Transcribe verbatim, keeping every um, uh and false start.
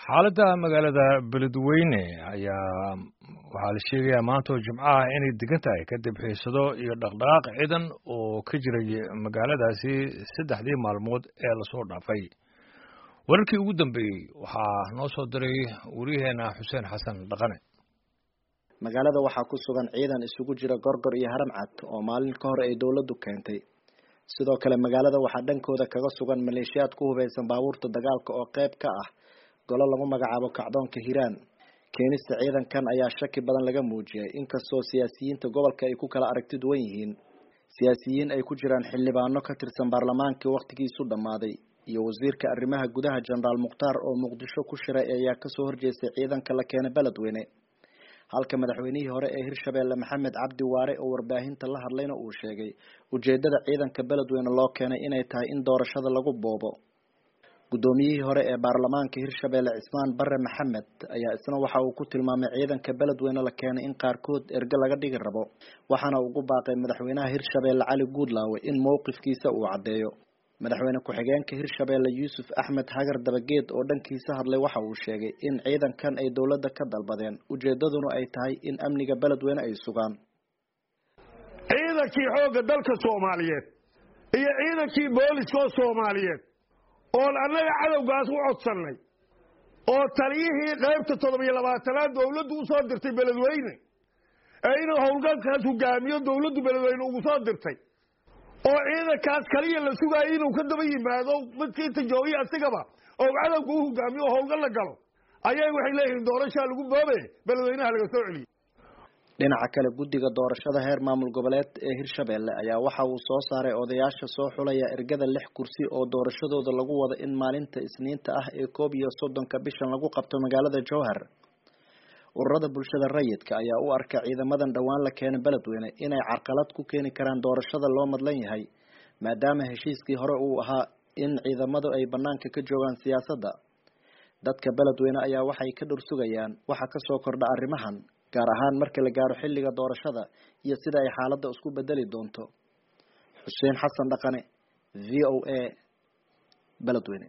xaaladda magaalada beledweyne ayaa waxaa la sheegayaa maanta oo jimcaha inay degan tahay kadib xiisado iyo dhaqdhaqaaq ciidan oo ka jiray magaaladaasi saddexdii maalmood ee lasoo dhaafay. wararkii ugu dambeeyey waxaa noo soo diray wariyaheena xuseen xasan dhaqane. magaalada waxaa ku sugan ciidan isugu jira gorgor iyo haram cad oo maalin ka hor ay dowladdu keentay. sidoo kale magaalada waxaa dhankooda kaga sugan maleeshiyaad ku hubeysan baabuurta dagaalka oo qayb ka ah golo lagu magacaabo kacdoonka Hiiraan. keenista ciidankan ayaa shaki badan laga muujiyay inkastoo siyaasiyiinta gobolka ay ku kala aragti duwan yihiin. siyaasiyiin ay ku jiraan xildhibaano ka tirsan baarlamaanka waqtigiisu dhamaaday iyo wasiirka arrimaha gudaha Jeneraal Mukhtaar oo Muqdisho ku shiray ayaa ka soo horjeestay ciidanka la keenay beledweyne. halka madaxweynihii hore ee Hirshabeelle Maxamed Cabdi Waare oo warbaahinta la hadlayna uu sheegay ujeedada ciidanka beledweyne loo keenay inay tahay in doorashada lagu boobo. gudoomiyihii hore ee baarlamaanka Hirshabeelle Cismaan Barre Maxamed ayaa isna waxa uu ku tilmaamay ciidanka beledweyne la keenay in qaarkood erga laga dhigi rabo, waxaana ugu baaqay madaxweynaha Hirshabeelle Cali Guudlaawe in mowqifkiisa uu cadeeyo. madaxweyne ku-xigeenka Hirshabeelle Yuusuf Axmed Hagar Dabageed oo dhankiisa hadlay waxa uu sheegay in ciidankan ay dowladda ka dalbadeen ujeedaduna ay tahay in amniga beledweyne ay sugaan. ciidankii xoogga dalka Soomaaliyeed iyo ciidankii booliska Soomaaliyeed oo annaga cadawgaas u codsanay oo taliyihii qaybta toddoba iyo labaatanaad dowladdu u soo dirtay beledweyne ee inuu howlgalkaas hogaamiyo dowladdu beledweyne ugu soo dirtay oo ciidankaas kaliya la sugayo inuu ka daba yimaado midkii tajoobiya asigaba oo cadawga u hogaamiyo oo howlgal la galo ayay waxay leeyihiin doorashaa lagu boobe beledweynaha laga soo celiyey. dhinaca kale guddiga doorashada heer maamul goboleed ee Hirshabeelle ayaa waxa uu soo saaray odayaasha soo xulaya ergada lix kursi oo doorashadooda lagu wado in maalinta Isniinta ah ee koob iyo soddonka bishan lagu qabto magaalada Jowhar. ururada bulshada rayidka ayaa u arka ciidamadan dhawaan la keenay beledweyne inay carqalad ku keeni karaan doorashada loo madlan yahay maadaama heshiiskii hore uu ahaa in ciidamadu ay banaanka ka joogaan siyaasadda. dadka beledweyne ayaa waxay ka dhursugayaan waxa ka soo kordha arrimahan gaar ahaan marka la gaaro xilliga doorashada iyo sida ay xaaladda isku bedeli doonto. xuseen xasan dhaqane, V O A, beledweyne.